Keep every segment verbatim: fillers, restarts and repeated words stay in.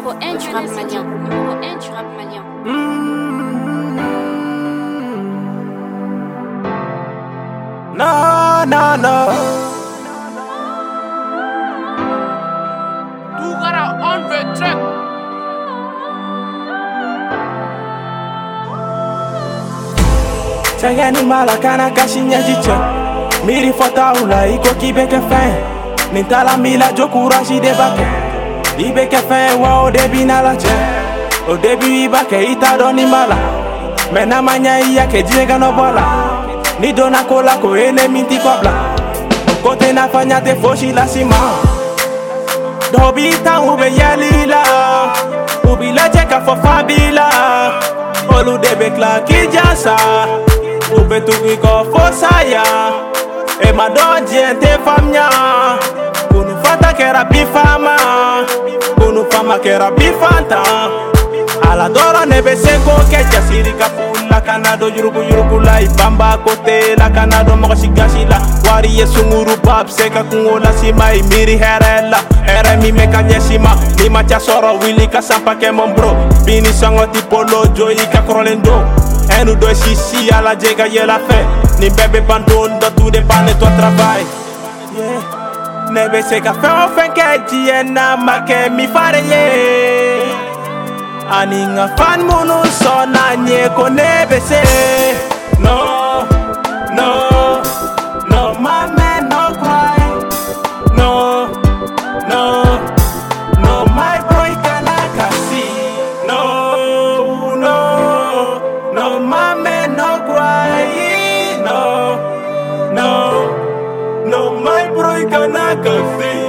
Numéro un du rap malien. Numéro un du rap malien. No, no, no. Dugara on the track. Chagani malakana kashinya jicha. Miri fota ula iko kibeke fan. Nintala mila jokurashi de bake. Ibeke fan wa o debi na la che. O debi ibake ita doni mala. Mena manya iya ke jega no bola. Ni dona kola ko ene minti kobla. Kote na fanya te foshi la sima. Dobi ta ube yalila. Ubi la jeka fo fabila. Olu debe kla ki jasa. Ube tuki ko fosaya. E ma do gente famnya. Kunu fata kera bifama. Kunu fama kera bifanta. Ala dora nebe seko ke jasiri kapula kanado yuruku yuruku la ibamba kote la kanado makashikashi la wari yesunguru bab seka kungola sima imiri herela here mi meka nyesima mi macha soro wili kasampa ke mombro bini sango tipolo joyi kakrolendo enu do sisi ala jega yela fe ni bebe bandon do tout dépend de ton travail yeah nebe seka fe o fenke jiena make mi fare ye Aninga fan munu sona nye ko nebe se No, no, no my man no cry No, no, no my boy kanaka si No, no, no my man no cry No, no, no my boy kanaka si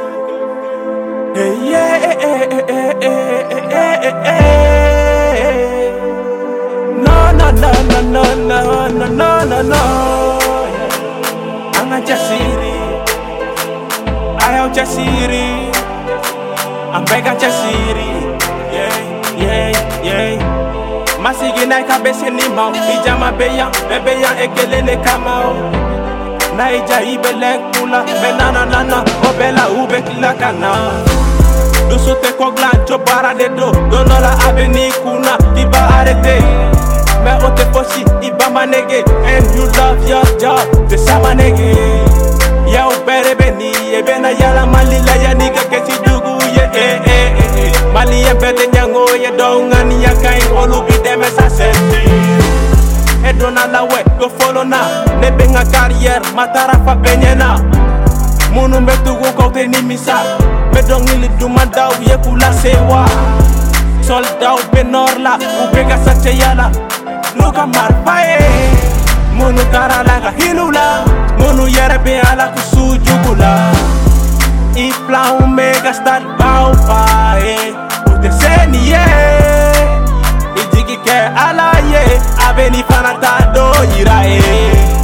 Hey yeah, eh, eh, eh, eh, eh, eh, eh. No, no, no, no, no, no, no, no, no, no. I'm a Jasiri. I am Jasiri. I'm Bega Jasiri. Yeah, yeah, yeah. Masigi na kabese ni mau. Ijama beya, bebeya ekele ne kamao. Naija ibele kula, benana nana, obela ube kila kana. Dusu te kogla chopara de do Donola aveni kuna iba arete Me o te foshi iba manege And you love your job Te sama nege Ya upere beni Ebena yala malila ya niga kesi dugu ye eh eh eh eh Mali ya bete nyango ye dongani ya kain Olubi deme sa senti E donala we go follow na Nebe nga carrière matara fa benyena Munu metugu kote ni misa Bedong ili dumandau ye kula sewa Soldau benorla ubega sache yala Nuka marpae Munu karala ka hilula Munu yere be ala kusujugula Ipla umega start bau pae Ute seni ye Ijigi ke ala ye Abeni fanata do yira ye